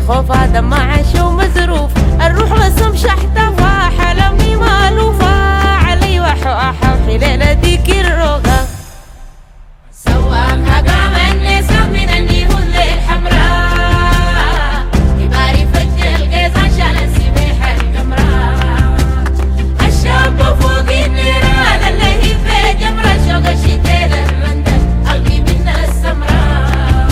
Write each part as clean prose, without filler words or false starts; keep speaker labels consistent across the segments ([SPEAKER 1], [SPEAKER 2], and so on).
[SPEAKER 1] خوف هذا ما عاش ومزروف الروح رسم شحتة حلمي مالوفة علي وحوحة في ليلة ديك الروغة
[SPEAKER 2] سواك هقام النساء من النيهون للحمراء كباري فجر القيظان شال السبيحة القمراء الشاب فوق النيران اللهي في جمرة شوق الشتيل الرندل قلبي من السمراء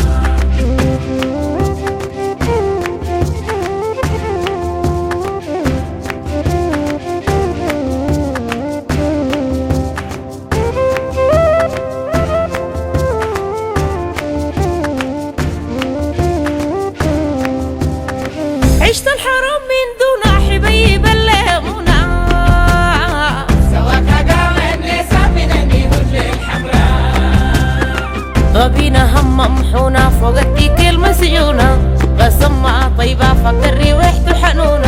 [SPEAKER 1] عشت الحرام من دون حبيب الليمونة
[SPEAKER 2] سواك هقام النساء من النيهون للحمراء
[SPEAKER 1] غبينا هم ممحونة فوق الديك المسجونة بسمة طيبة فكر ريحته حنونة